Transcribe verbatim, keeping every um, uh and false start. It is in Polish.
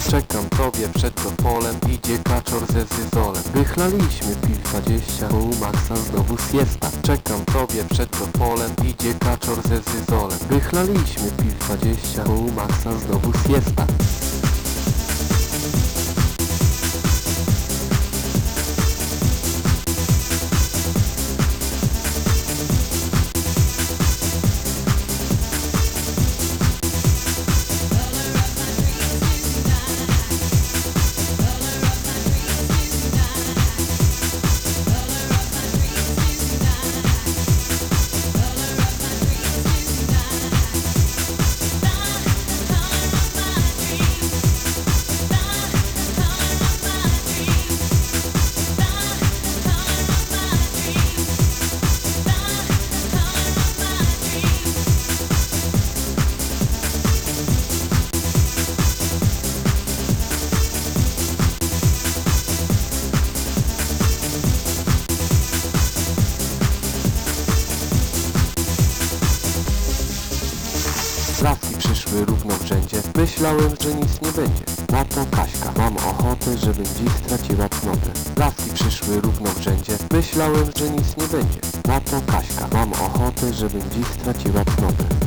Czekam tobie przed polem, idzie kaczor ze zyzolem. Wychlaliśmy pil dwadzieścia, bo u Maxa znowu siesta. Czekam tobie przed polem, idzie kaczor ze zyzolem. Wychlaliśmy pil dwadzieścia, bo u Maxa znowu siesta. Laski przyszły równo w rzędzie. Myślałem, że nic nie będzie. Na to Kaśka, mam ochotę, żebym dziś straciła cnotę. Laski przyszły równo w rzędzie. Myślałem, że nic nie będzie. Na to Kaśka, mam ochotę, żebym dziś straciła cnotę.